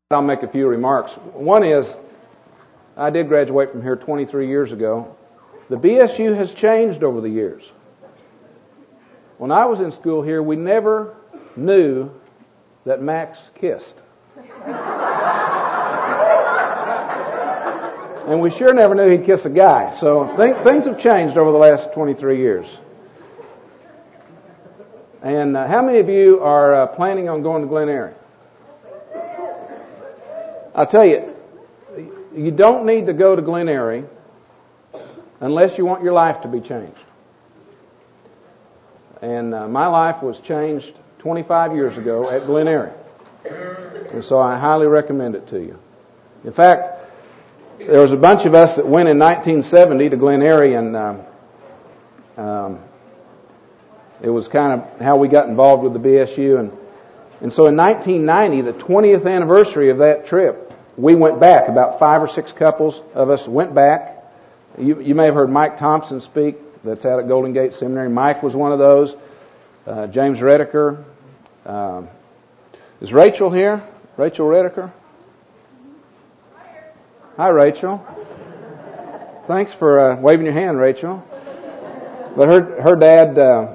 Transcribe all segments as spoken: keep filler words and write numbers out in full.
I'll make a few remarks. One is, I did graduate from here twenty-three years ago. The B S U has changed over the years. When I was in school here, we never knew that Max kissed. And we sure never knew he'd kiss a guy. So th- things have changed over the last twenty-three years. And uh, how many of you are uh, planning on going to Glen Eyrie? I'll tell you, you don't need to go to Glen Eyrie unless you want your life to be changed. And uh, my life was changed twenty-five years ago at Glen Eyrie. And so I highly recommend it to you. In fact, there was a bunch of us that went in nineteen seventy to Glen Eyrie, and um, um, it was kind of how we got involved with the B S U. And, and so in nineteen ninety, the twentieth anniversary of that trip, we went back. About five or six couples of us went back. You, you may have heard Mike Thompson speak. That's out at Golden Gate Seminary. Mike was one of those. Uh, James Redeker. Um, is Rachel here? Rachel Redeker? Hi, Rachel. Thanks for uh, waving your hand, Rachel. But her her dad uh,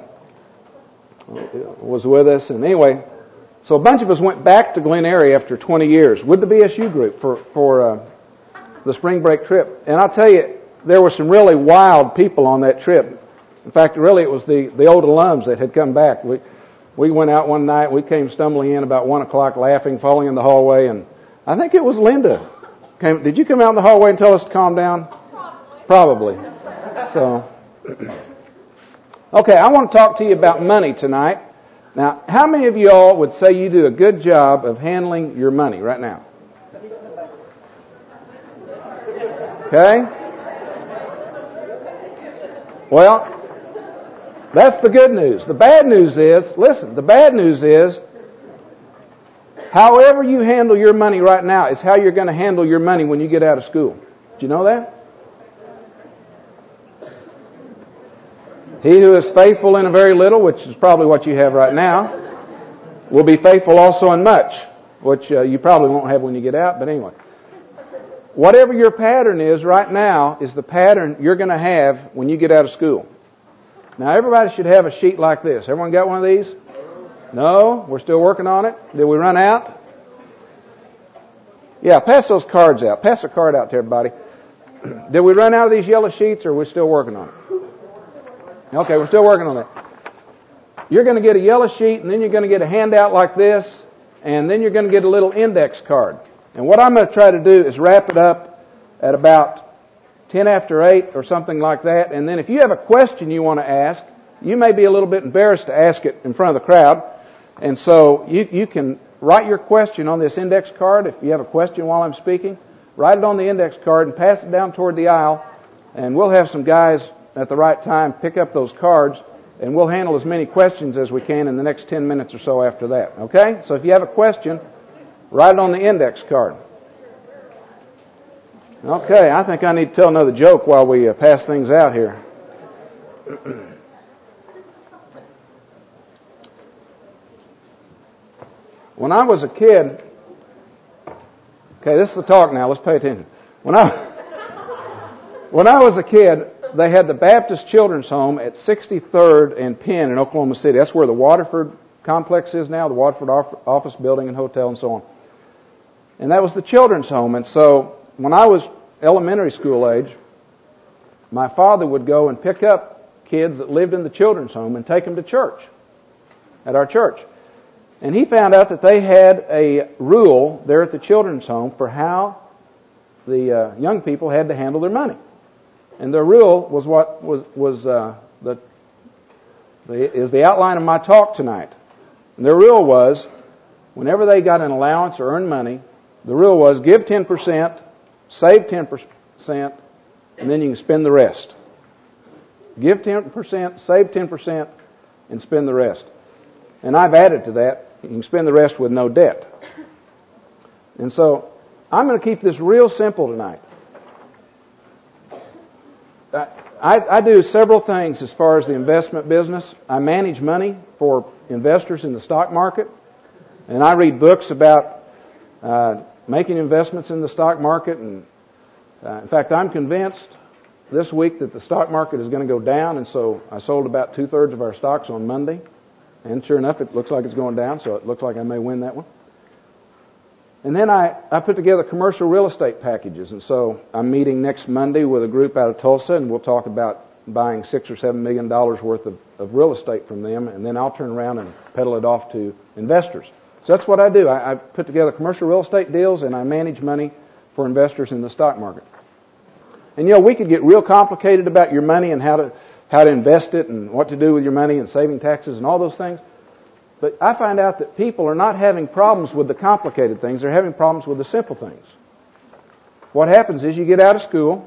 was with us, and anyway, so a bunch of us went back to Glen Eyrie after twenty years with the B S U group for for uh, the spring break trip. And I'll tell you, there were some really wild people on that trip. In fact, really, it was the the old alums that had come back. We we went out one night. We came stumbling in about one o'clock, laughing, falling in the hallway, and I think it was Linda. Came, did you come out in the hallway and tell us to calm down? Probably. Probably. So, okay, I want to talk to you about money tonight. Now, how many of you all would say you do a good job of handling your money right now? Okay? Well, that's the good news. The bad news is, listen, the bad news is, however you handle your money right now is how you're going to handle your money when you get out of school. Do you know that? He who is faithful in a very little, which is probably what you have right now, will be faithful also in much, which uh, you probably won't have when you get out, but anyway. Whatever your pattern is right now is the pattern you're going to have when you get out of school. Now, everybody should have a sheet like this. Everyone got one of these? No? We're still working on it? Did we run out? Yeah, pass those cards out. Pass a card out to everybody. Did we run out of these yellow sheets, or are we still working on it? Okay, we're still working on that. You're going to get a yellow sheet, and then you're going to get a handout like this, and then you're going to get a little index card. And what I'm going to try to do is wrap it up at about ten after eight or something like that. And then if you have a question you want to ask, you may be a little bit embarrassed to ask it in front of the crowd. And so you, you can write your question on this index card. If you have a question while I'm speaking, write it on the index card and pass it down toward the aisle. And we'll have some guys at the right time pick up those cards, and we'll handle as many questions as we can in the next ten minutes or so after that. Okay? So if you have a question, write it on the index card. Okay, I think I need to tell another joke while we uh, pass things out here. When I was a kid, okay, this is the talk now, let's pay attention. When I, when I was a kid, they had the Baptist Children's Home at sixty-third and Penn in Oklahoma City. That's where the Waterford complex is now, the Waterford office building and hotel and so on. And that was the children's home. And so when I was elementary school age, my father would go and pick up kids that lived in the children's home and take them to church, at our church. And he found out that they had a rule there at the children's home for how the uh, young people had to handle their money. And the rule was what was was uh, the, the is the outline of my talk tonight. And their rule was, whenever they got an allowance or earned money, the rule was give ten percent, save ten percent, and then you can spend the rest. Give ten percent, save ten percent, and spend the rest. And I've added to that, you can spend the rest with no debt. And so I'm going to keep this real simple tonight. I, I do several things as far as the investment business. I manage money for investors in the stock market, and I read books about uh, making investments in the stock market. And uh, in fact, I'm convinced this week that the stock market is going to go down, and so I sold about two-thirds of our stocks on Monday. And sure enough, it looks like it's going down, so it looks like I may win that one. And then I, I put together commercial real estate packages, and so I'm meeting next Monday with a group out of Tulsa, and we'll talk about buying six or seven million dollars worth of, of real estate from them, and then I'll turn around and peddle it off to investors. So that's what I do. I, I put together commercial real estate deals, and I manage money for investors in the stock market. And you know, we could get real complicated about your money and how to how to invest it and what to do with your money and saving taxes and all those things. But I find out that people are not having problems with the complicated things. They're having problems with the simple things. What happens is you get out of school.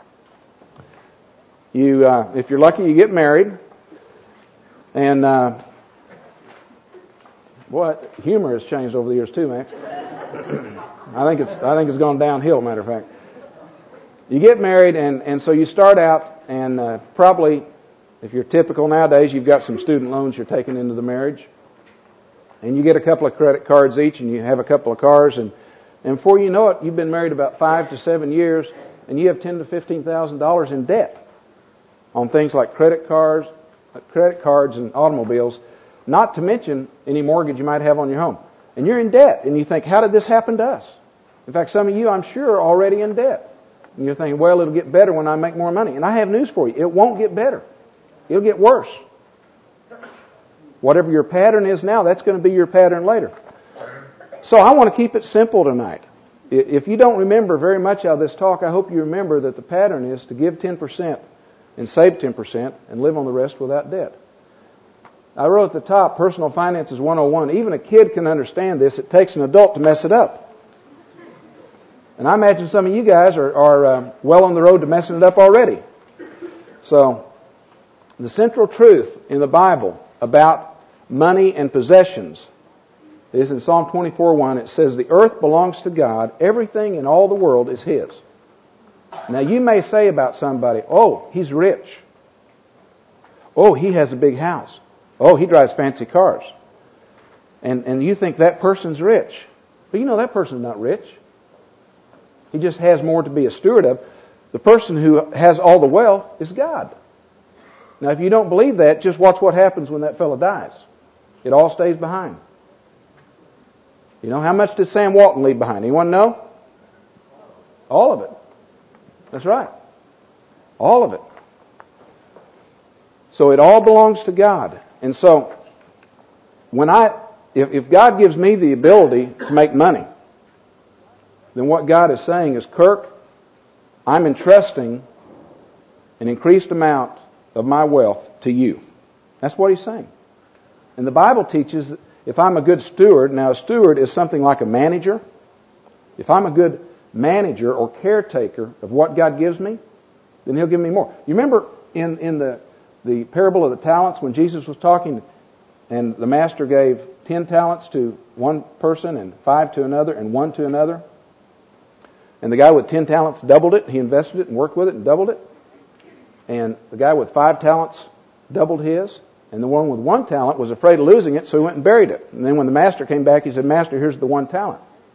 You, uh, if you're lucky, you get married. And, uh, what humor has changed over the years too, Max. I think it's, I think it's gone downhill, matter of fact. You get married, and, and so you start out, and uh, probably, if you're typical nowadays, you've got some student loans you're taking into the marriage. And you get a couple of credit cards each, and you have a couple of cars, and, and before you know it, you've been married about five to seven years, and you have ten to fifteen thousand dollars in debt on things like credit cards, credit cards, and automobiles. Not to mention any mortgage you might have on your home, and you're in debt, and you think, "How did this happen to us?" In fact, some of you, I'm sure, are already in debt, and you're thinking, "Well, it'll get better when I make more money." And I have news for you: it won't get better; it'll get worse. Whatever your pattern is now, that's going to be your pattern later. So I want to keep it simple tonight. If you don't remember very much out of this talk, I hope you remember that the pattern is to give ten percent and save ten percent and live on the rest without debt. I wrote at the top, Personal Finances one oh one. Even a kid can understand this. It takes an adult to mess it up. And I imagine some of you guys are, are uh, well on the road to messing it up already. So, the central truth in the Bible about money and possessions is in Psalm twenty-four one. It says, "The earth belongs to God. Everything in all the world is His." Now you may say about somebody, "Oh, he's rich. Oh, he has a big house. Oh, he drives fancy cars." And, and you think that person's rich. But you know that person's not rich. He just has more to be a steward of. The person who has all the wealth is God. Now, if you don't believe that, just watch what happens when that fellow dies. It all stays behind. You know, how much did Sam Walton leave behind? Anyone know? All of it. That's right. All of it. So it all belongs to God. And so, when I, if, if God gives me the ability to make money, then what God is saying is, Kirk, I'm entrusting an increased amount of my wealth to you. That's what He's saying. And the Bible teaches that if I'm a good steward, now a steward is something like a manager. If I'm a good manager or caretaker of what God gives me, then He'll give me more. You remember in, in the, the parable of the talents when Jesus was talking and the master gave ten talents to one person and five to another and one to another? And the guy with ten talents doubled it. He invested it and worked with it and doubled it. And the guy with five talents doubled his. And the one with one talent was afraid of losing it, so he went and buried it. And then when the master came back, he said, "Master, here's the one talent."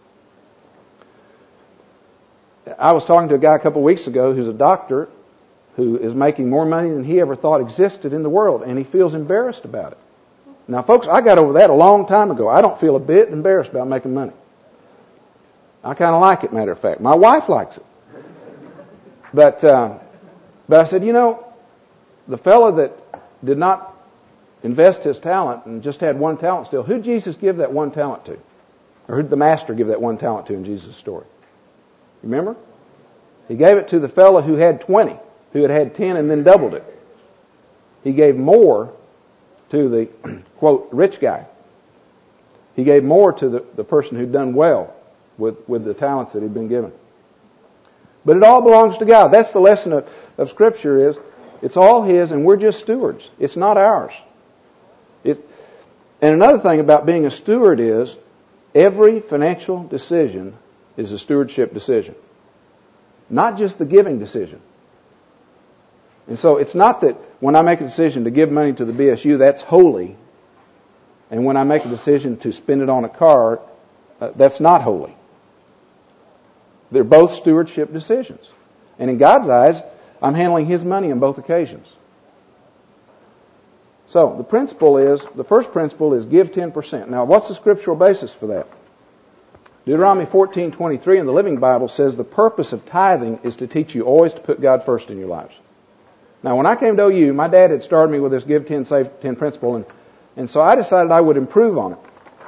I was talking to a guy a couple of weeks ago who's a doctor who is making more money than he ever thought existed in the world, and he feels embarrassed about it. Now, folks, I got over that a long time ago. I don't feel a bit embarrassed about making money. I kind of like it, matter of fact. My wife likes it. But, uh, but I said, you know, the fellow that did not invest his talent and just had one talent still, who'd Jesus give that one talent to? Or who'd the master give that one talent to in Jesus' story? Remember? He gave it to the fellow who had twenty, who had had ten and then doubled it. He gave more to the, quote, rich guy. He gave more to the, the person who'd done well with, with the talents that he'd been given. But it all belongs to God. That's the lesson of, of Scripture is, it's all His and we're just stewards. It's not ours. It, and another thing about being a steward is, every financial decision is a stewardship decision. Not just the giving decision. And so it's not that when I make a decision to give money to the B S U, that's holy. And when I make a decision to spend it on a car, uh, that's not holy. They're both stewardship decisions. And in God's eyes, I'm handling His money on both occasions. So, the principle is, the first principle is give ten percent. Now, what's the scriptural basis for that? Deuteronomy fourteen twenty-three in the Living Bible says the purpose of tithing is to teach you always to put God first in your lives. Now, when I came to O U, my dad had started me with this give ten, save ten principle, and, and so I decided I would improve on it.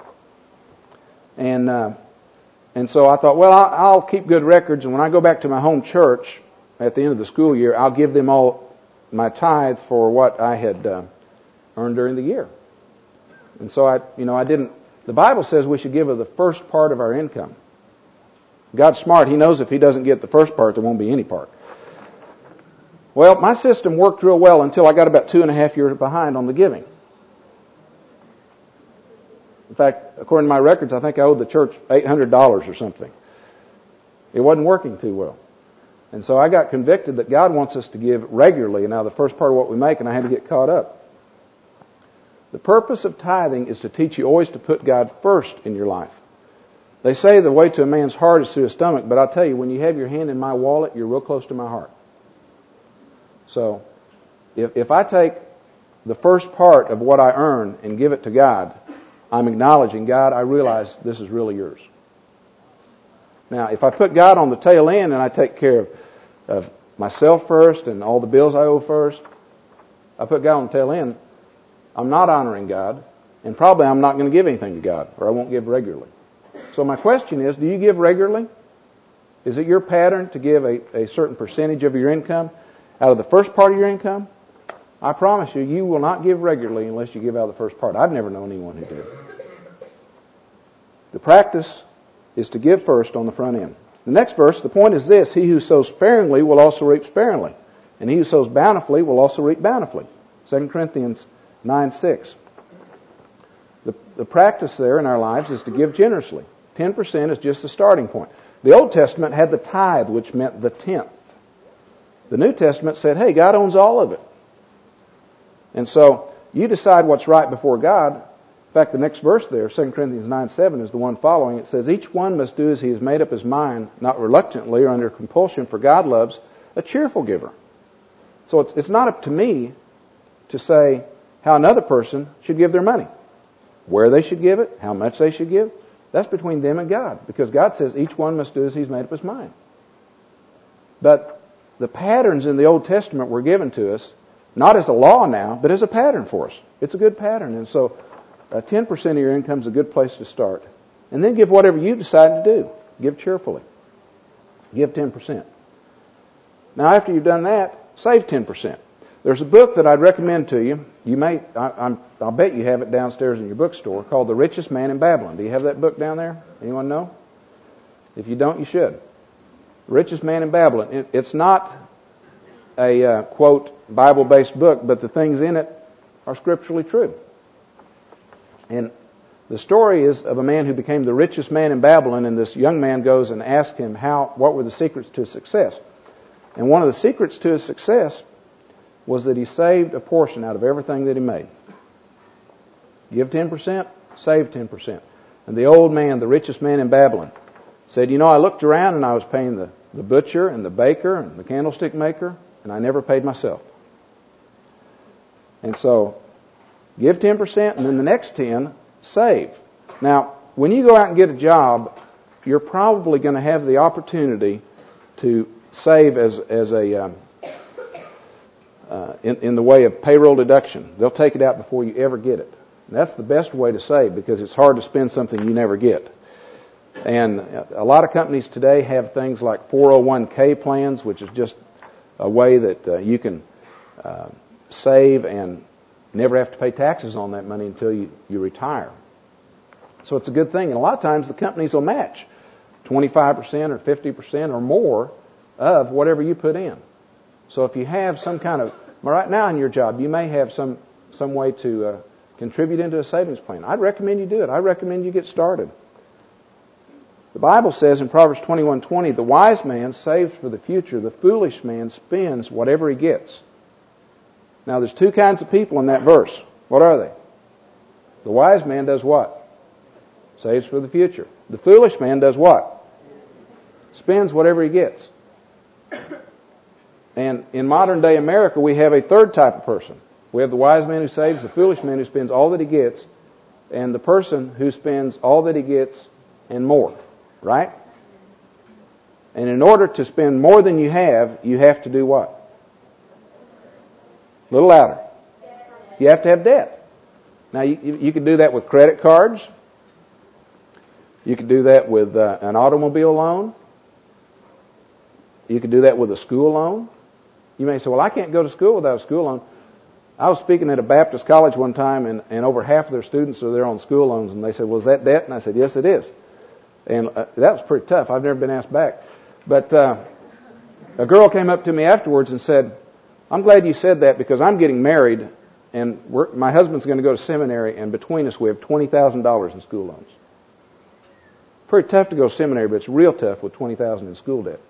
And uh, and so I thought, well, I'll, I'll keep good records, and when I go back to my home church at the end of the school year, I'll give them all my tithe for what I had uh, earned during the year. And so I, you know, I didn't. The Bible says we should give of the first part of our income. God's smart. He knows if He doesn't get the first part, there won't be any part. Well, my system worked real well until I got about two and a half years behind on the giving. In fact, according to my records, I think I owed the church eight hundred dollars or something. It wasn't working too well. And so I got convicted that God wants us to give regularly. Now, the first part of what we make, and I had to get caught up. The purpose of tithing is to teach you always to put God first in your life. They say the way to a man's heart is through his stomach, but I'll tell you, when you have your hand in my wallet, you're real close to my heart. So, if, if I take the first part of what I earn and give it to God, I'm acknowledging, God, I realize this is really yours. Now, if I put God on the tail end and I take care of, of myself first and all the bills I owe first, I put God on the tail end, I'm not honoring God, and probably I'm not going to give anything to God, or I won't give regularly. So my question is, do you give regularly? Is it your pattern to give a, a certain percentage of your income out of the first part of your income? I promise you, you will not give regularly unless you give out of the first part. I've never known anyone who did. The practice is to give first on the front end. The next verse, the point is this: he who sows sparingly will also reap sparingly, and he who sows bountifully will also reap bountifully. Second Corinthians nine six. The, the practice there in our lives is to give generously. Ten percent is just the starting point. The Old Testament had the tithe, which meant the tenth. The New Testament said, hey, God owns all of it. And so you decide what's right before God. In fact, the next verse there, Second Corinthians nine seven, is the one following. It says, each one must do as he has made up his mind, not reluctantly or under compulsion, for God loves a cheerful giver. So it's, it's not up to me to say how another person should give their money. Where they should give it, how much they should give, that's between them and God. Because God says each one must do as he's made up his mind. But the patterns in the Old Testament were given to us, not as a law now, but as a pattern for us. It's a good pattern. And so uh, ten percent of your income is a good place to start. And then give whatever you decide to do. Give cheerfully. Give ten percent. Now, after you've done that, save ten percent. There's a book that I'd recommend to you. You may, I, I'm, I'll bet you have it downstairs in your bookstore, called The Richest Man in Babylon. Do you have that book down there? Anyone know? If you don't, you should. The Richest Man in Babylon. It, it's not a, uh, quote, Bible-based book, but the things in it are scripturally true. And the story is of a man who became the richest man in Babylon, and this young man goes and asks him how, what were the secrets to his success. And one of the secrets to his success was that he saved a portion out of everything that he made. Give ten percent, save ten percent. And the old man, the richest man in Babylon, said, you know, I looked around and I was paying the, the butcher and the baker and the candlestick maker, and I never paid myself. And so, give ten percent, and then the next ten, save. Now, when you go out and get a job, you're probably going to have the opportunity to save as, as a... Um, Uh, in, in the way of payroll deduction. They'll take it out before you ever get it. And that's the best way to save, because it's hard to spend something you never get. And a lot of companies today have things like four oh one k plans, which is just a way that uh, you can uh, save and never have to pay taxes on that money until you, you retire. So it's a good thing. And a lot of times the companies will match twenty-five percent or fifty percent or more of whatever you put in. So if you have some kind of, right now in your job, you may have some, some way to uh, contribute into a savings plan. I'd recommend you do it. I recommend you get started. The Bible says in Proverbs twenty-one twenty, the wise man saves for the future. The foolish man spends whatever he gets. Now there's two kinds of people in that verse. What are they? The wise man does what? Saves for the future. The foolish man does what? spends whatever he gets. And in modern day America, we have a third type of person. We have the wise man who saves, the foolish man who spends all that he gets, and the person who spends all that he gets and more. Right? And in order to spend more than you have, you have to do what? A little louder. You have to have debt. Now, you, you could do that with credit cards. You could do that with uh, an automobile loan. You could do that with a school loan. You may say, well, I can't go to school without a school loan. I was speaking at a Baptist college one time, and, and over half of their students are there on school loans, and they said, well, is that debt? And I said, yes, it is. And uh, that was pretty tough. I've never been asked back. But uh, a girl came up to me afterwards and said, I'm glad you said that because I'm getting married, and we're, my husband's going to go to seminary, and between us we have twenty thousand dollars in school loans. Pretty tough to go to seminary, but it's real tough with twenty thousand dollars in school debt.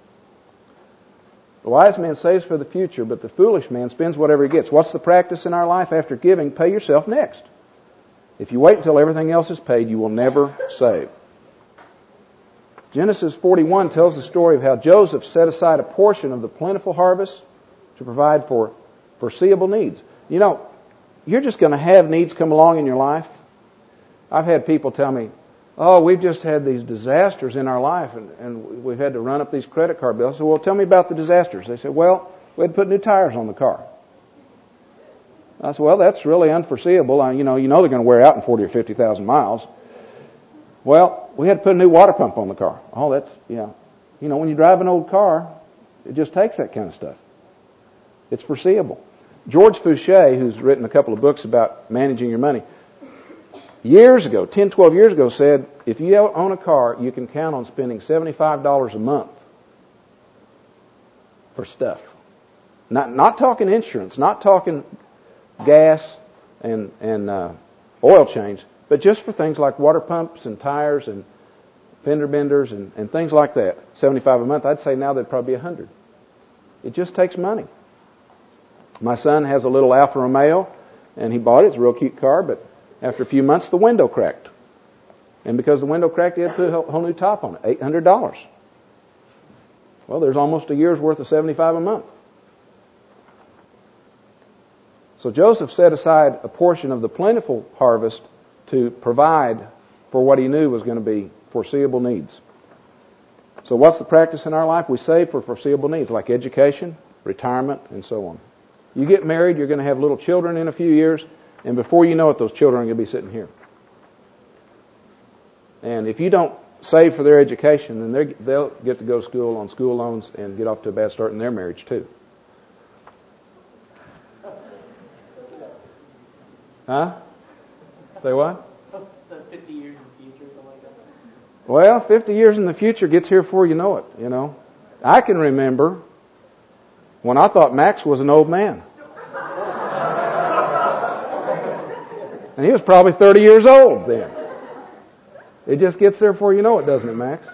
The wise man saves for the future, but the foolish man spends whatever he gets. What's the practice in our life? After giving, pay yourself next. If you wait until everything else is paid, you will never save. Genesis forty-one tells the story of how Joseph set aside a portion of the plentiful harvest to provide for foreseeable needs. You know, you're just going to have needs come along in your life. I've had people tell me, oh, we've just had these disasters in our life, and, and we've had to run up these credit card bills. I said, well, tell me about the disasters. They said, well, we had to put new tires on the car. I said, well, that's really unforeseeable. I, you know, you know they're going to wear out in forty or fifty thousand miles. Well, we had to put a new water pump on the car. Oh, that's, yeah. You know, when you drive an old car, it just takes that kind of stuff. It's foreseeable. George Fouché, who's written a couple of books about managing your money, years ago, ten, twelve years ago, said, if you own a car, you can count on spending seventy-five dollars a month for stuff. Not not talking insurance, not talking gas and, and uh, oil change, but just for things like water pumps and tires and fender benders and, and things like that. seventy-five a month, I'd say now they'd probably be one hundred. It just takes money. My son has a little Alfa Romeo, and he bought it. It's a real cute car, but after a few months, the window cracked. And because the window cracked, he had to put a whole new top on it, eight hundred dollars. Well, there's almost a year's worth of seventy-five a month. So Joseph set aside a portion of the plentiful harvest to provide for what he knew was going to be foreseeable needs. So what's the practice in our life? We save for foreseeable needs, like education, retirement, and so on. You get married, you're going to have little children in a few years, and before you know it, those children are going to be sitting here. And if you don't save for their education, then they'll get to go to school on school loans and get off to a bad start in their marriage too. Huh? Say what? So fifty years in the future, something like that. Well, fifty years in the future gets here before you know it, you know. I can remember when I thought Max was an old man. And he was probably thirty years old then. It just gets there before you know it, doesn't it, Max?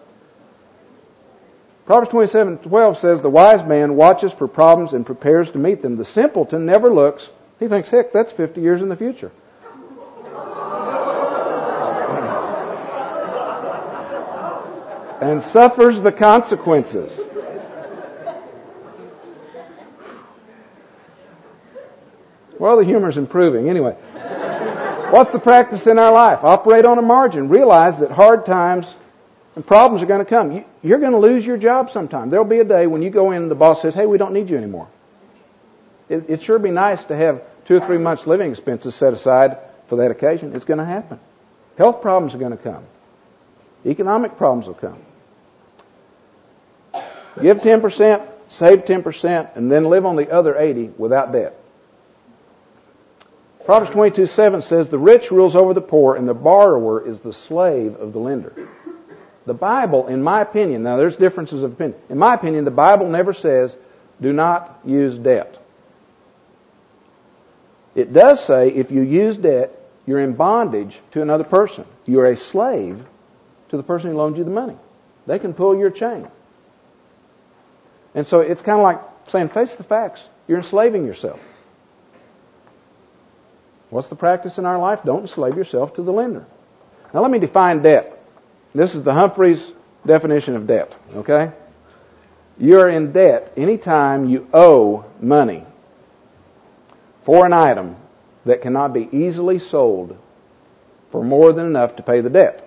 Proverbs twenty-seven twelve says, the wise man watches for problems and prepares to meet them. The simpleton never looks. He thinks, heck, that's fifty years in the future. And suffers the consequences. Well, the humor's improving. Anyway, what's the practice in our life? Operate on a margin. Realize that hard times and problems are going to come. You're going to lose your job sometime. There'll be a day when you go in and the boss says, hey, we don't need you anymore. It, it'd sure be nice to have two or three months living expenses set aside for that occasion. It's going to happen. Health problems are going to come. Economic problems will come. Give ten percent, save ten percent, and then live on the other eighty without debt. Proverbs twenty-two seven says, the rich rules over the poor, and the borrower is the slave of the lender. The Bible, in my opinion, now there's differences of opinion. In my opinion, the Bible never says, do not use debt. It does say, if you use debt, you're in bondage to another person. You're a slave to the person who loaned you the money. They can pull your chain. And so it's kind of like saying, face the facts. You're enslaving yourself. What's the practice in our life? Don't enslave yourself to the lender. Now let me define debt. This is the Humphreys definition of debt, okay? You're in debt anytime you owe money for an item that cannot be easily sold for more than enough to pay the debt.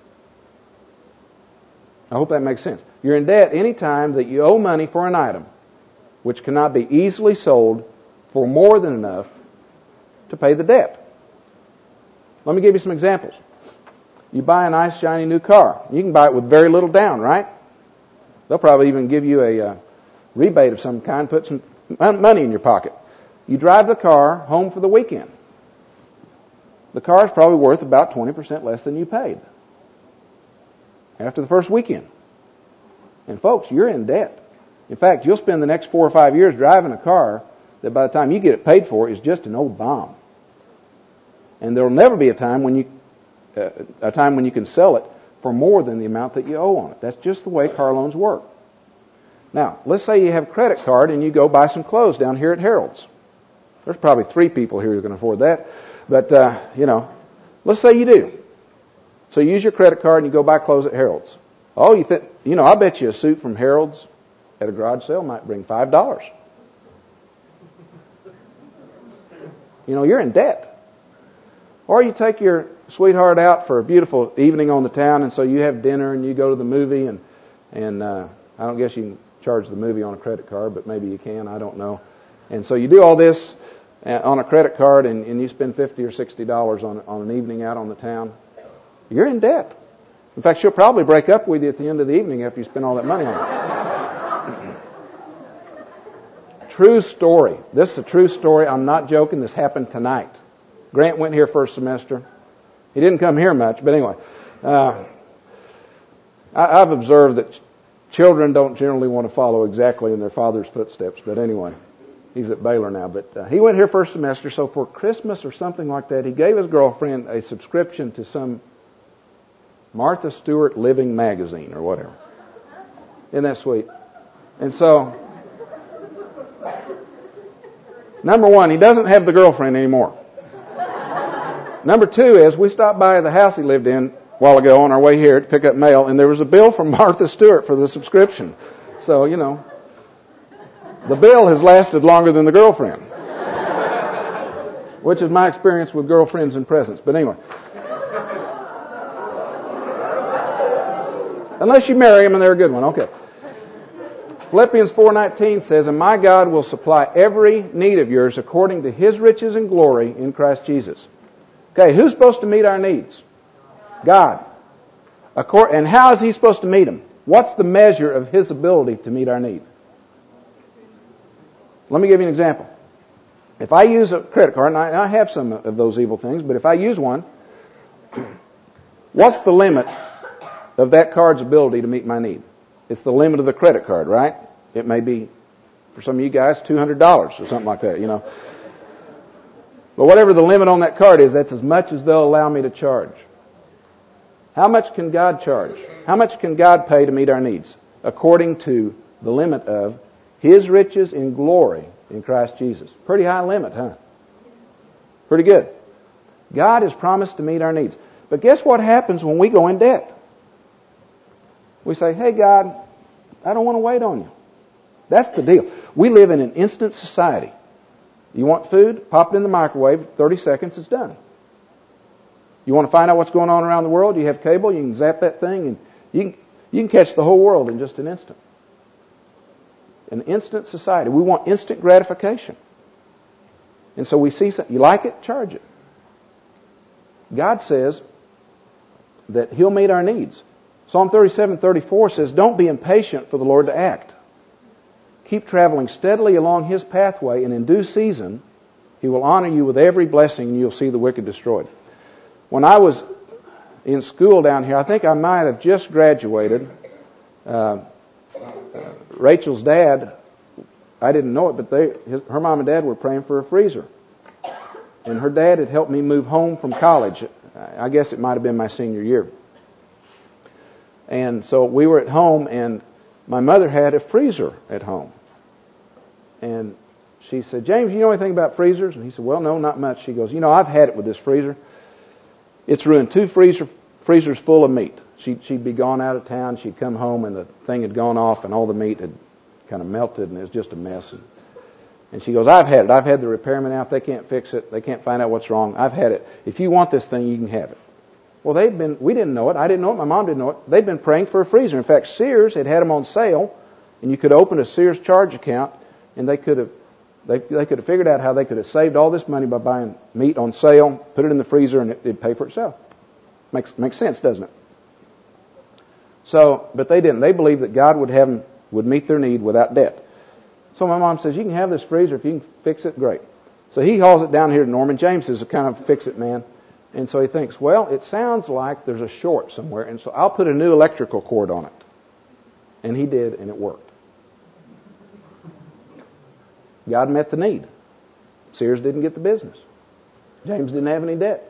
I hope that makes sense. You're in debt anytime that you owe money for an item which cannot be easily sold for more than enough to pay the debt. Let me give you some examples. You buy a nice, shiny new car. You can buy it with very little down, right? They'll probably even give you a uh, rebate of some kind, put some money in your pocket. You drive the car home for the weekend. The car is probably worth about twenty percent less than you paid after the first weekend. And folks, you're in debt. In fact, you'll spend the next four or five years driving a car that by the time you get it paid for is just an old bomb. And there will never be a time when you uh, a time when you can sell it for more than the amount that you owe on it. That's just the way car loans work. Now, let's say you have a credit card and you go buy some clothes down here at Harold's. There's probably three people here who can afford that. But, uh, you know, let's say you do. So you use your credit card and you go buy clothes at Harold's. Oh, you think, you know, I bet you a suit from Harold's at a garage sale might bring five dollars. You know, you're in debt. Or you take your sweetheart out for a beautiful evening on the town, and so you have dinner and you go to the movie, and and uh, I don't guess you can charge the movie on a credit card, but maybe you can, I don't know. And so you do all this on a credit card, and, and you spend fifty or sixty dollars on on an evening out on the town. You're in debt. In fact, she'll probably break up with you at the end of the evening after you spend all that money on it. True story. This is a true story. I'm not joking. This happened tonight. Grant went here first semester. He didn't come here much, but anyway. Uh, I, I've observed that ch- children don't generally want to follow exactly in their father's footsteps, but anyway. He's at Baylor now, but uh, he went here first semester, so for Christmas or something like that, he gave his girlfriend a subscription to some Martha Stewart Living magazine or whatever. Isn't that sweet? And so, number one, he doesn't have the girlfriend anymore. Number two is, we stopped by the house he lived in a while ago on our way here to pick up mail, and there was a bill from Martha Stewart for the subscription. So, you know, the bill has lasted longer than the girlfriend. Which is my experience with girlfriends and presents. But anyway. Unless you marry them and they're a good one. Okay. Philippians four nineteen says, "And my God will supply every need of yours according to His riches and glory in Christ Jesus." Okay, who's supposed to meet our needs? God. And how is He supposed to meet them? What's the measure of His ability to meet our need? Let me give you an example. If I use a credit card, and I, and I have some of those evil things, but if I use one, what's the limit of that card's ability to meet my need? It's the limit of the credit card, right? It may be, for some of you guys, two hundred dollars or something like that, you know. But whatever the limit on that card is, that's as much as they'll allow me to charge. How much can God charge? How much can God pay to meet our needs? According to the limit of His riches in glory in Christ Jesus. Pretty high limit, huh? Pretty good. God has promised to meet our needs. But guess what happens when we go in debt? We say, "Hey God, I don't want to wait on you." That's the deal. We live in an instant society. You want food? Pop it in the microwave. thirty seconds, it's done. You want to find out what's going on around the world? You have cable. You can zap that thing, and you can, you can catch the whole world in just an instant. An instant society. We want instant gratification. And so we see something. You like it? Charge it. God says that He'll meet our needs. Psalm thirty-seven thirty-four says, "Don't be impatient for the Lord to act. Keep traveling steadily along His pathway, and in due season, He will honor you with every blessing, and you'll see the wicked destroyed." When I was in school down here, I think I might have just graduated. Uh, Rachel's dad, I didn't know it, but they, his, her mom and dad were praying for a freezer. And her dad had helped me move home from college. I guess it might have been my senior year. And so we were at home, and my mother had a freezer at home. And she said, "James, you know anything about freezers?" And he said, "Well, no, not much." She goes, "You know, I've had it with this freezer. It's ruined two freezer freezer's full of meat. She'd, she'd be gone out of town. She'd come home and the thing had gone off and all the meat had kind of melted and it was just a mess. And, and she goes, I've had it. I've had the repairman out. They can't fix it. They can't find out what's wrong. I've had it. If you want this thing, you can have it. Well, they'd been, we didn't know it. I didn't know it. My mom didn't know it. They'd been praying for a freezer. In fact, Sears had had them on sale, and you could open a Sears charge account, and they could have, they, they could have figured out how they could have saved all this money by buying meat on sale, put it in the freezer, and it, it'd pay for itself. Makes, makes sense, doesn't it? So, but they didn't. They believed that God would have them, would meet their need without debt. So my mom says, you can have this freezer if you can fix it, great. So he hauls it down here to Norman. James is a kind of fix-it man. And so he thinks, well, it sounds like there's a short somewhere, and so I'll put a new electrical cord on it. And he did, and it worked. God met the need. Sears didn't get the business. James didn't have any debt.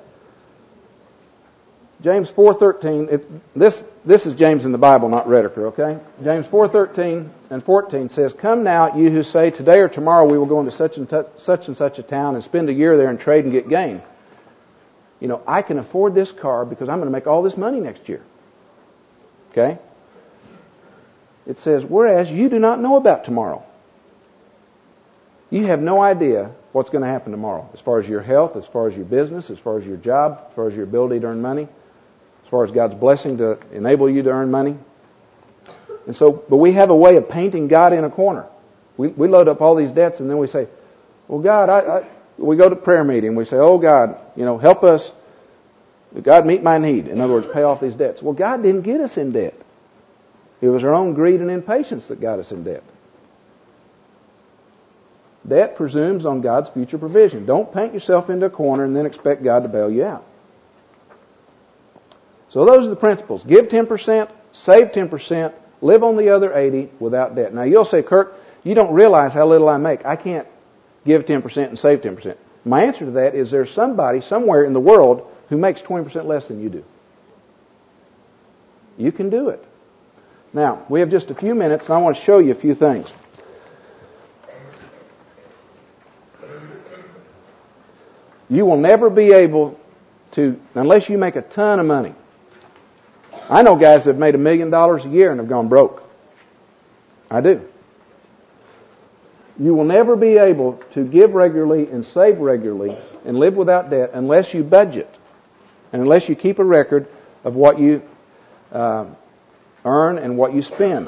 James four thirteen, it, this, this is James in the Bible, not Rediker, okay? James four thirteen and fourteen says, come now, you who say, today or tomorrow we will go into such and, t- such and such a town and spend a year there and trade and get gain. You know, I can afford this car because I'm going to make all this money next year. Okay? It says, whereas you do not know about tomorrow. You have no idea what's going to happen tomorrow as far as your health, as far as your business, as far as your job, as far as your ability to earn money, as far as God's blessing to enable you to earn money. And so, but we have a way of painting God in a corner. We, we load up all these debts and then we say, well, God, I... I we go to prayer meeting. We say, oh, God, you know, help us. God, meet my need. In other words, pay off these debts. Well, God didn't get us in debt. It was our own greed and impatience that got us in debt. Debt presumes on God's future provision. Don't paint yourself into a corner and then expect God to bail you out. So those are the principles. Give ten percent, save ten percent, live on the other eighty without debt. Now, you'll say, Kirk, you don't realize how little I make. I can't give ten percent and save ten percent. My answer to that is there's somebody somewhere in the world who makes twenty percent less than you do. You can do it. Now, we have just a few minutes and I want to show you a few things. You will never be able to, unless you make a ton of money. I know guys that have made a million dollars a year and have gone broke. I do. You will never be able to give regularly and save regularly and live without debt unless you budget and unless you keep a record of what you uh, earn and what you spend.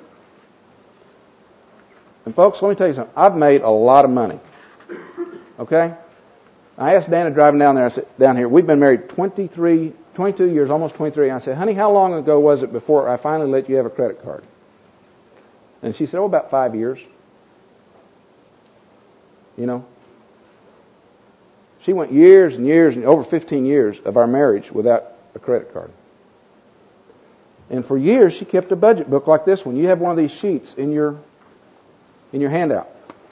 And folks, let me tell you something. I've made a lot of money. Okay? I asked Dana driving down there, I said, down here, we've been married twenty-three, twenty-two years, almost twenty-three. And I said, honey, how long ago was it before I finally let you have a credit card? And she said, oh, about five years. You know, she went years and years and over fifteen years of our marriage without a credit card. And for years she kept a budget book like this one. You have one of these sheets in your in your handout.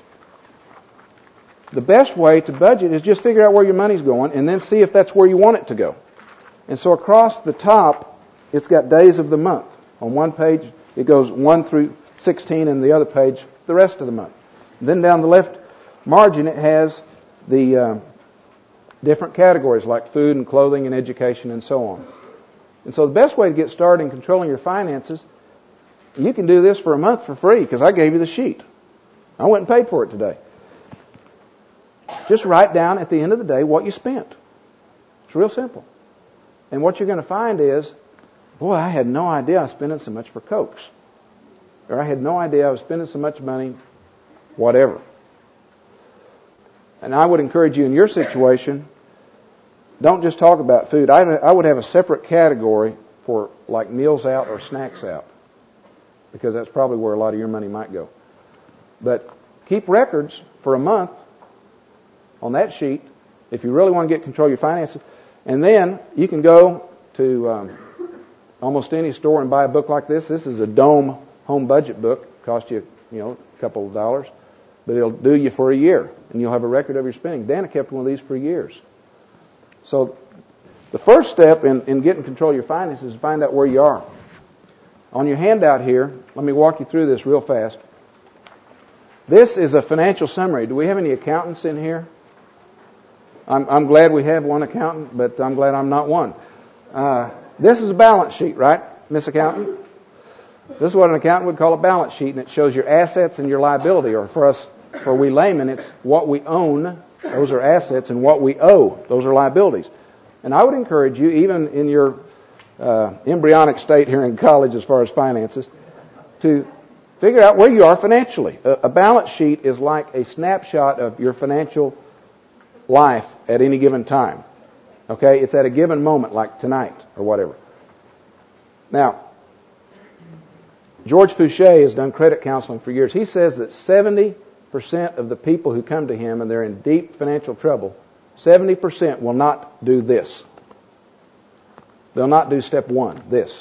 The best way to budget is just figure out where your money's going and then see if that's where you want it to go. And so across the top, it's got days of the month. On one page, it goes one through sixteen, and the other page, the rest of the month. And then down the left margin, it has the uh, different categories like food and clothing and education and so on. And so the best way to get started in controlling your finances, you can do this for a month for free because I gave you the sheet. I went and paid for it today. Just write down at the end of the day what you spent. It's real simple. And what you're going to find is, boy, I had no idea I was spending so much for Cokes. Or I had no idea I was spending so much money, whatever. And I would encourage you in your situation, don't just talk about food. I, I would have a separate category for like meals out or snacks out, because that's probably where a lot of your money might go. But keep records for a month on that sheet if you really want to get control of your finances. And then you can go to um, almost any store and buy a book like this. This is a Dome home budget book. Cost you, you know, a couple of dollars. But it'll do you for a year, and you'll have a record of your spending. Dana kept one of these for years. So the first step in, in getting control of your finances is to find out where you are. On your handout here, let me walk you through this real fast. This is a financial summary. Do we have any accountants in here? I'm, I'm glad we have one accountant, but I'm glad I'm not one. Uh, This is a balance sheet, right, Miss Accountant? This is what an accountant would call a balance sheet, and it shows your assets and your liability. Or for us, for we laymen, it's what we own. Those are assets, and what we owe. Those are liabilities. And I would encourage you, even in your uh, embryonic state here in college as far as finances, to figure out where you are financially. A, a balance sheet is like a snapshot of your financial life at any given time. Okay? It's at a given moment, like tonight or whatever. Now, George Fouché has done credit counseling for years. He says that seventy percent of the people who come to him and they're in deep financial trouble, seventy percent will not do this. They'll not do step one, this.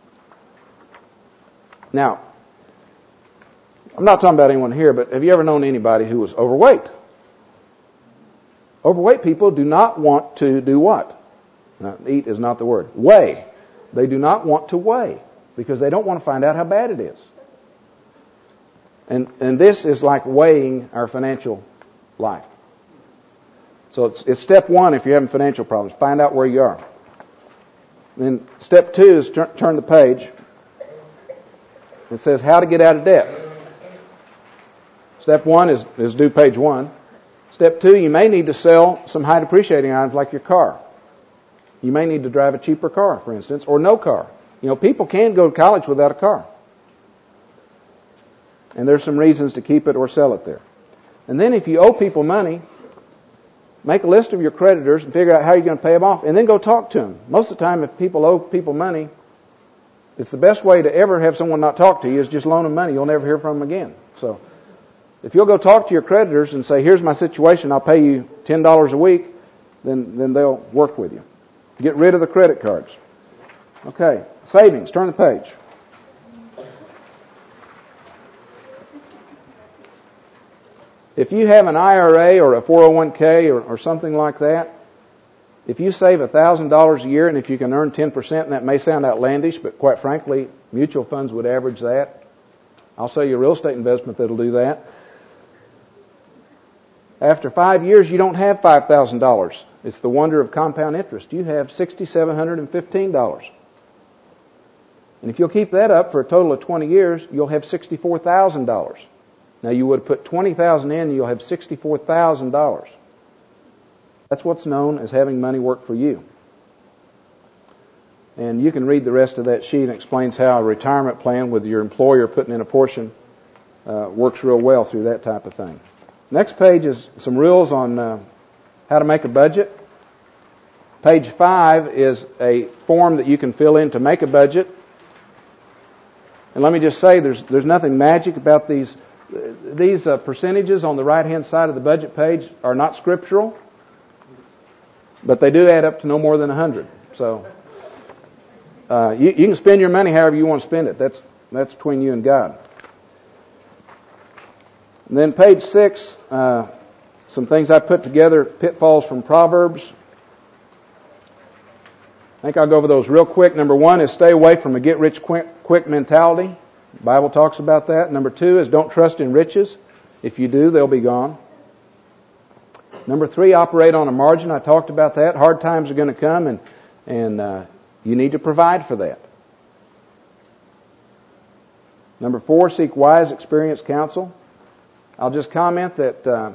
Now, I'm not talking about anyone here, but have you ever known anybody who was overweight? Overweight people do not want to do what? Now, eat is not the word. Weigh. They do not want to weigh because they don't want to find out how bad it is. And and this is like weighing our financial life. So it's, it's step one if you're having financial problems. Find out where you are. Then step two is turn, turn the page. It says how to get out of debt. Step one is, is do page one. Step two, you may need to sell some high depreciating items like your car. You may need to drive a cheaper car, for instance, or no car. You know, people can go to college without a car. And there's some reasons to keep it or sell it there. And then if you owe people money, make a list of your creditors and figure out how you're going to pay them off, and then go talk to them. Most of the time, if people owe people money, it's the best way to ever have someone not talk to you is just loan them money. You'll never hear from them again. So if you'll go talk to your creditors and say, here's my situation, I'll pay you ten dollars a week, then, then they'll work with you. Get rid of the credit cards. Okay, savings. Turn the page. If you have an I R A or a four oh one k or, or something like that, if you save one thousand dollars a year and if you can earn ten percent, and that may sound outlandish, but quite frankly, mutual funds would average that. I'll sell you a real estate investment that'll do that. After five years, you don't have five thousand dollars. It's the wonder of compound interest. You have six thousand seven hundred fifteen dollars. And if you'll keep that up for a total of twenty years, you'll have sixty-four thousand dollars. Now, you would put twenty thousand dollars in, you'll have sixty-four thousand dollars. That's what's known as having money work for you. And you can read the rest of that sheet. It explains how a retirement plan with your employer putting in a portion uh, works real well through that type of thing. Next page is some rules on uh, how to make a budget. Page five is a form that you can fill in to make a budget. And let me just say, there's there's nothing magic about these. These uh, percentages on the right-hand side of the budget page are not scriptural, but they do add up to no more than one hundred. So uh, you, you can spend your money however you want to spend it. That's that's between you and God. And then page six, uh, some things I put together, pitfalls from Proverbs. I think I'll go over those real quick. Number one is stay away from a get-rich-quick mentality. The Bible talks about that. Number two is don't trust in riches. If you do, they'll be gone. Number three, operate on a margin. I talked about that. Hard times are going to come, and and uh, you need to provide for that. Number four, seek wise, experienced counsel. I'll just comment that uh,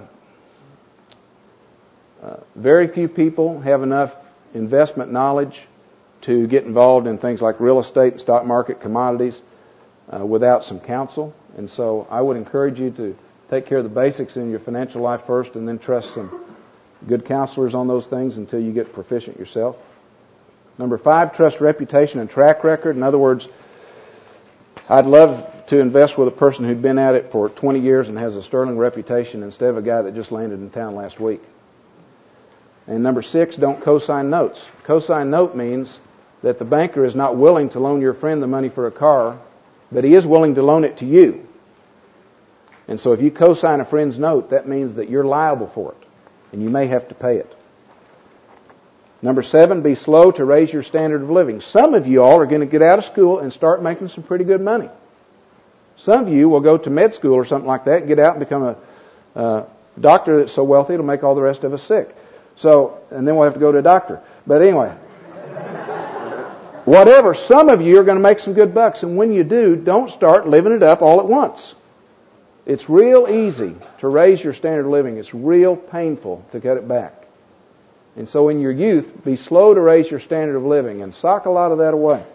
uh, very few people have enough investment knowledge to get involved in things like real estate, stock market, commodities, uh, without some counsel. And so I would encourage you to take care of the basics in your financial life first and then trust some good counselors on those things until you get proficient yourself. Number five, trust reputation and track record. In other words, I'd love to invest with a person who'd been at it for twenty years and has a sterling reputation instead of a guy that just landed in town last week. And number six, don't co-sign notes. Co-sign note means that the banker is not willing to loan your friend the money for a car, but he is willing to loan it to you. And so if you co-sign a friend's note, that means that you're liable for it, and you may have to pay it. Number seven, be slow to raise your standard of living. Some of you all are going to get out of school and start making some pretty good money. Some of you will go to med school or something like that and get out and become a uh, doctor that's so wealthy it'll make all the rest of us sick. So, and then we'll have to go to a doctor. But anyway, whatever, some of you are going to make some good bucks. And when you do, don't start living it up all at once. It's real easy to raise your standard of living. It's real painful to cut it back. And so in your youth, be slow to raise your standard of living and sock a lot of that away.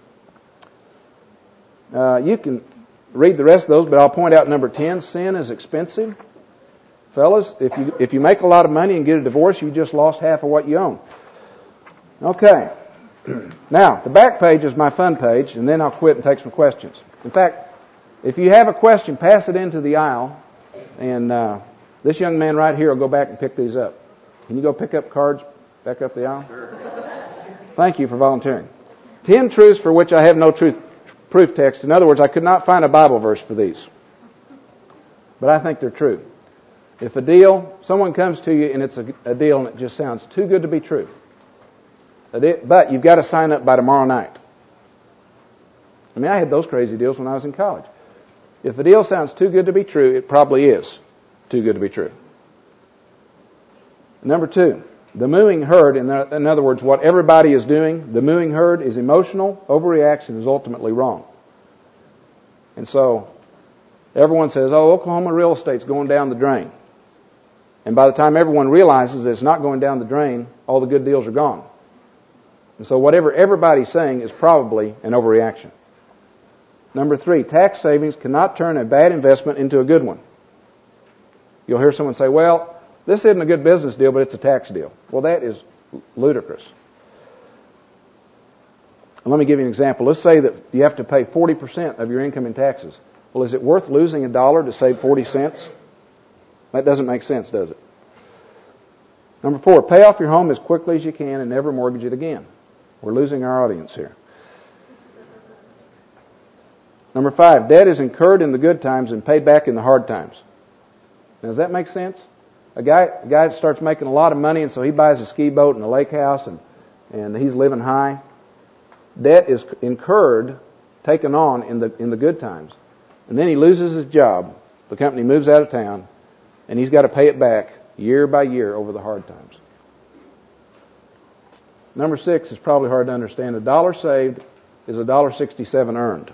Uh, you can read the rest of those, but I'll point out number ten, sin is expensive. Fellas, if you if you make a lot of money and get a divorce, you just lost half of what you own. Okay. Now, the back page is my fun page, and then I'll quit and take some questions. In fact, if you have a question, pass it into the aisle, and uh, this young man right here will go back and pick these up. Can you go pick up cards back up the aisle? Sure. Thank you for volunteering. Ten truths for which I have no truth proof text. In other words, I could not find a Bible verse for these. But I think they're true. If a deal, someone comes to you and it's a, a deal and it just sounds too good to be true. But you've got to sign up by tomorrow night. I mean, I had those crazy deals when I was in college. If a deal sounds too good to be true, it probably is too good to be true. Number two, the mooing herd, in, the, in other words, what everybody is doing, the mooing herd is emotional, overreaction is ultimately wrong. And so, everyone says, oh, Oklahoma real estate's going down the drain. And by the time everyone realizes that it's not going down the drain, all the good deals are gone. And so whatever everybody's saying is probably an overreaction. Number three, tax savings cannot turn a bad investment into a good one. You'll hear someone say, well, this isn't a good business deal, but it's a tax deal. Well, that is ludicrous. And let me give you an example. Let's say that you have to pay forty percent of your income in taxes. Well, is it worth losing a dollar to save forty cents? That doesn't make sense, does it? Number four, pay off your home as quickly as you can and never mortgage it again. We're losing our audience here. Number five, debt is incurred in the good times and paid back in the hard times. Now, does that make sense? A guy, a guy starts making a lot of money, and so he buys a ski boat and a lake house, and, and he's living high. Debt is incurred, taken on in the in the good times. And then he loses his job. The company moves out of town, and he's got to pay it back year by year over the hard times. Number six is probably hard to understand. A dollar saved is a dollar sixty-seven earned.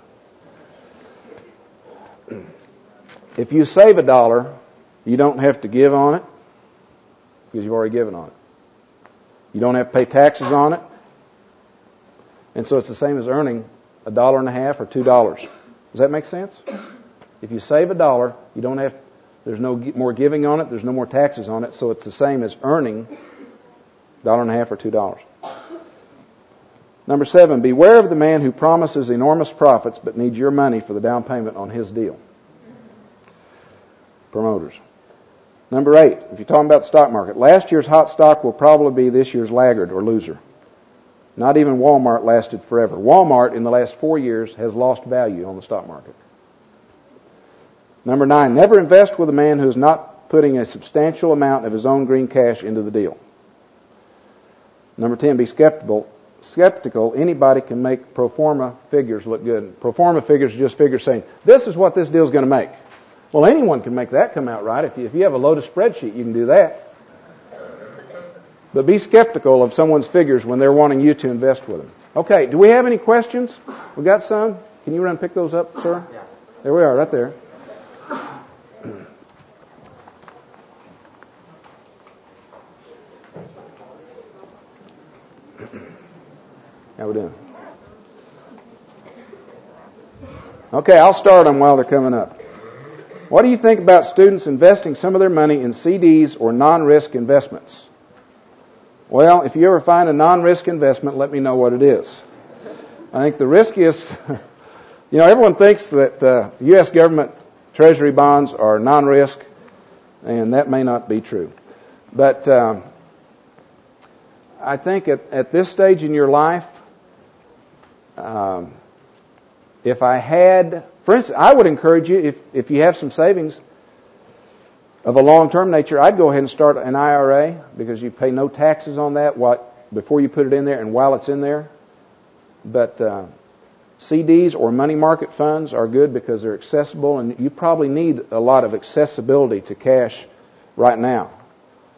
If you save a dollar, you don't have to give on it because you've already given on it. You don't have to pay taxes on it. And so it's the same as earning a dollar and a half or two dollars. Does that make sense? If you save a dollar, you don't have, there's no more giving on it, there's no more taxes on it, so it's the same as earning a dollar and a half or two dollars. Number seven, beware of the man who promises enormous profits but needs your money for the down payment on his deal. Promoters. Number eight, if you're talking about the stock market, last year's hot stock will probably be this year's laggard or loser. Not even Walmart lasted forever. Walmart, in the last four years, has lost value on the stock market. Number nine, never invest with a man who is not putting a substantial amount of his own green cash into the deal. Number ten, be skeptical. Skeptical, anybody can make pro forma figures look good. Pro forma figures are just figures saying, this is what this deal is going to make. Well, anyone can make that come out right. If you, if you have a loaded spreadsheet, you can do that. But be skeptical of someone's figures when they're wanting you to invest with them. Okay, do we have any questions? We got some? Can you run and pick those up, sir? Yeah. There we are, right there. How we doing? Okay, I'll start them while they're coming up. What do you think about students investing some of their money in C Ds or non-risk investments? Well, if you ever find a non-risk investment, let me know what it is. I think the riskiest, you know, everyone thinks that uh, U S government treasury bonds are non-risk, and that may not be true. But um, I think at, at this stage in your life, um, if I had, for instance, I would encourage you, if, if you have some savings of a long-term nature, I'd go ahead and start an I R A because you pay no taxes on that what, before you put it in there and while it's in there. But uh, C Ds or money market funds are good because they're accessible, and you probably need a lot of accessibility to cash right now.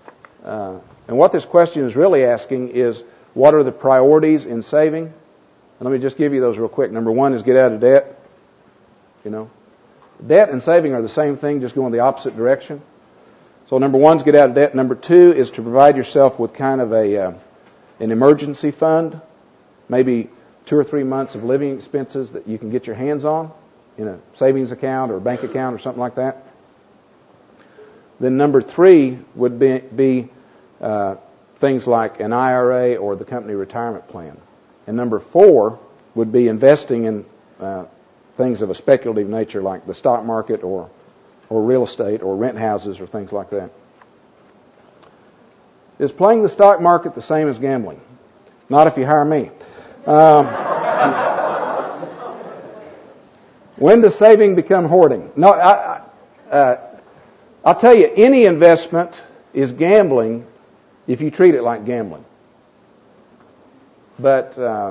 Uh, and what this question is really asking is, what are the priorities in saving? And let me just give you those real quick. Number one is get out of debt. You know, debt and saving are the same thing, just going the opposite direction. So number one is get out of debt. Number two is to provide yourself with kind of a uh, an emergency fund, maybe two or three months of living expenses that you can get your hands on in a savings account or a bank account or something like that. Then number three would be, be uh, things like an I R A or the company retirement plan. And number four would be investing in uh, things of a speculative nature like the stock market or or real estate or rent houses or things like that. Is playing the stock market the same as gambling? Not if you hire me. Um, when does saving become hoarding? No, I, I, uh, I'll tell you, any investment is gambling if you treat it like gambling. But, uh,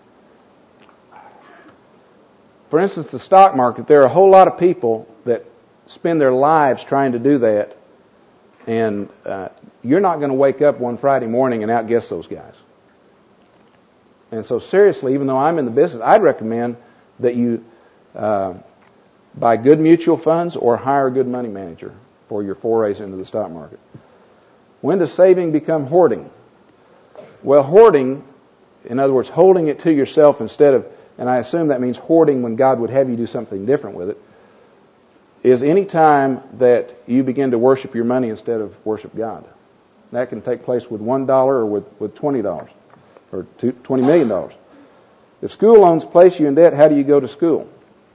for instance, the stock market, there are a whole lot of people that spend their lives trying to do that, and uh, you're not going to wake up one Friday morning and outguess those guys. And so seriously, even though I'm in the business, I'd recommend that you uh, buy good mutual funds or hire a good money manager for your forays into the stock market. When does saving become hoarding? Well, hoarding, in other words, holding it to yourself instead of, and I assume that means hoarding when God would have you do something different with it, is any time that you begin to worship your money instead of worship God. That can take place with one dollar or with, with twenty dollars or two, twenty million dollars. If school loans place you in debt, how do you go to school?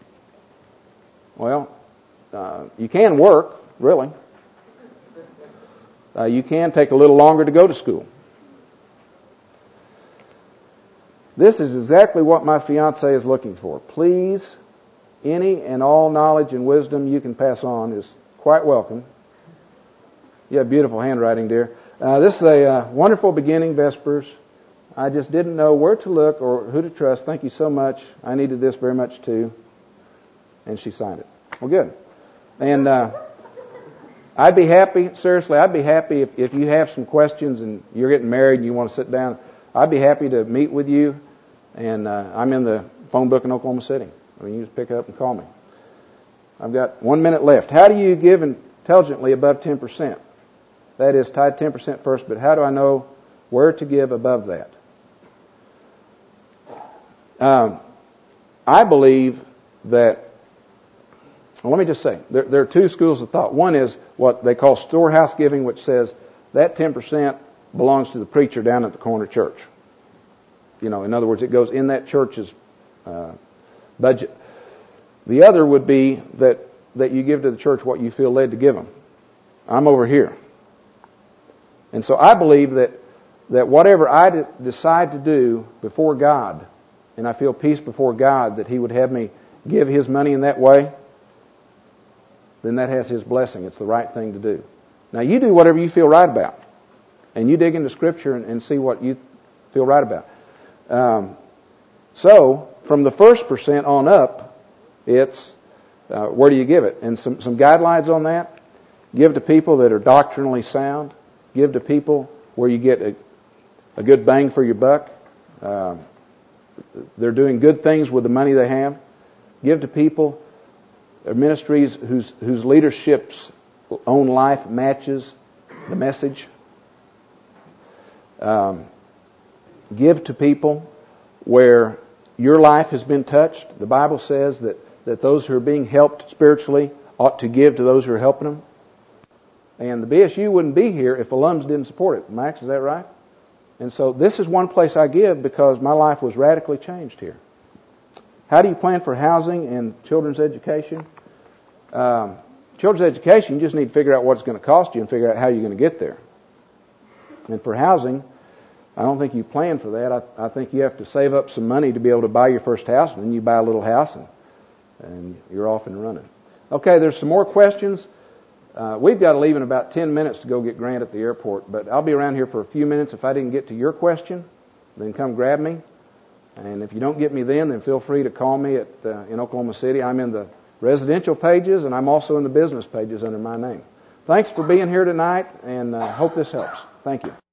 Well, uh, you can work, really. Uh, you can take a little longer to go to school. This is exactly what my fiancée is looking for. Please, any and all knowledge and wisdom you can pass on is quite welcome. You have beautiful handwriting, dear. Uh, this is a uh, wonderful beginning, Vespers. I just didn't know where to look or who to trust. Thank you so much. I needed this very much too. And she signed it. Well, good. And uh, I'd be happy, seriously, I'd be happy if, if you have some questions and you're getting married and you want to sit down. I'd be happy to meet with you. And uh, I'm in the phone book in Oklahoma City. I mean, you just pick up and call me. I've got one minute left. How do you give intelligently above ten percent? That is, tithe ten percent first, but how do I know where to give above that? Um, I believe that, well, let me just say, there, there are two schools of thought. One is what they call storehouse giving, which says that ten percent belongs to the preacher down at the corner church. You know, in other words, it goes in that church's uh, budget. The other would be that, that you give to the church what you feel led to give them. I'm over here. And so I believe that, that whatever I de- decide to do before God, and I feel peace before God that He would have me give His money in that way, then that has His blessing. It's the right thing to do. Now you do whatever you feel right about. And you dig into Scripture and, and see what you feel right about. Um, so, from the first percent on up, it's uh, where do you give it? And some, some guidelines on that. Give to people that are doctrinally sound. Give to people where you get a, a good bang for your buck. Uh, they're doing good things with the money they have. Give to people, or ministries whose whose leadership's own life matches the message. Um, give to people where your life has been touched. The Bible says that, that those who are being helped spiritually ought to give to those who are helping them. And the B S U wouldn't be here if alums didn't support it. Max, is that right? And so this is one place I give because my life was radically changed here. How do you plan for housing and children's education? Um, children's education, you just need to figure out what it's going to cost you and figure out how you're going to get there. And for housing, I don't think you plan for that. I, I think you have to save up some money to be able to buy your first house, and then you buy a little house, and, and you're off and running. Okay, there's some more questions. Uh, we've got to leave in about ten minutes to go get Grant at the airport, but I'll be around here for a few minutes. If I didn't get to your question, then come grab me. And if you don't get me then, then feel free to call me at uh, in Oklahoma City. I'm in the residential pages, and I'm also in the business pages under my name. Thanks for being here tonight, and uh, hope this helps. Thank you.